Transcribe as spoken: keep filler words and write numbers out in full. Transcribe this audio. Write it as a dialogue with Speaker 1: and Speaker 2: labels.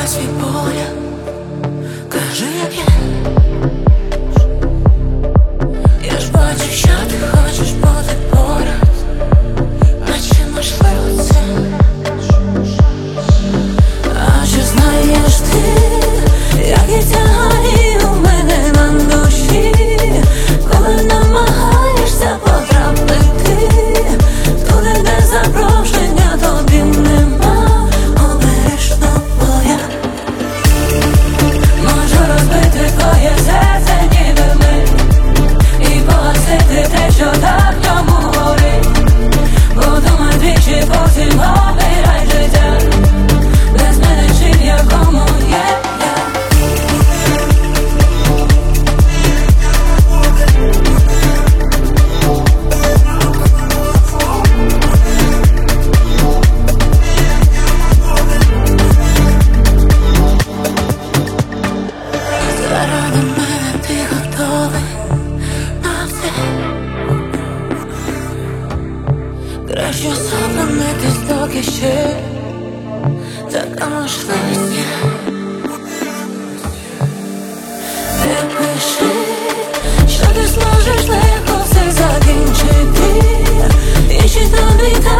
Speaker 1: на свій погляд, кажи, як є. Я ж бачу, що ти хочеш бути поряд, наче можливо це. А чи знаєш ти, як і тягає у мене на душі, коли намагаєшся потрапити туди, де запрошення тобі нема. Обережно, бо я можу розбити твоє серце ніби ми, і погасити те, що так в ньому горить. Подумай двічі, потім обирай життя, без мене чи в якому є я. Заради мене ти готовий на все. Краще зупинитись, доки ще така можливість є. Ти пиши, що ти зможеш легко все закінчити, і чи тобі так